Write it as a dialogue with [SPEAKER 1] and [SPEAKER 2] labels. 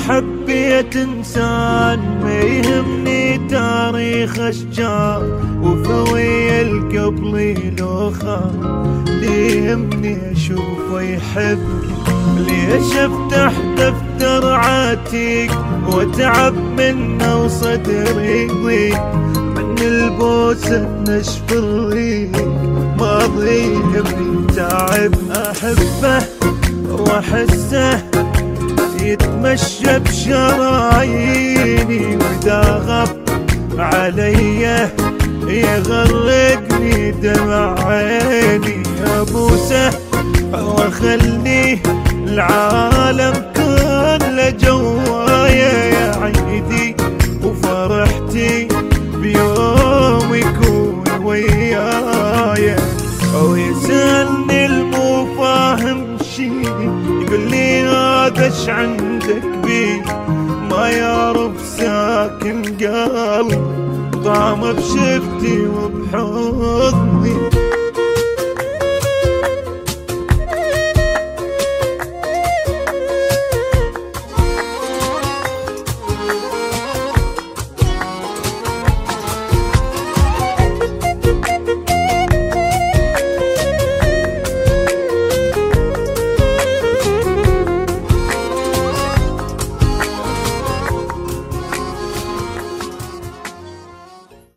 [SPEAKER 1] حبيت انسان ما يهمني تاريخ اشجار وفوي القبل لو خان، اللي يهمني اشوفه يحبني. ليش افتح دفتر عتيق واتعب منه وصدري يضيق، من البوسه نشف الريق ماضي يبي تعب. احبه واحسه يتمشى بشراييني، واذا غب علي يغرقني دمع عيني. ابوسه واخليه العالم كله جوايا، يا عيدي وفرحتي بيوم يكون ويايا. او يسألني المو فاهم شي، يقول لي هذا ايش عندك بي، ما يعرف ساكن قلبي ضام بشفتي وبحضني.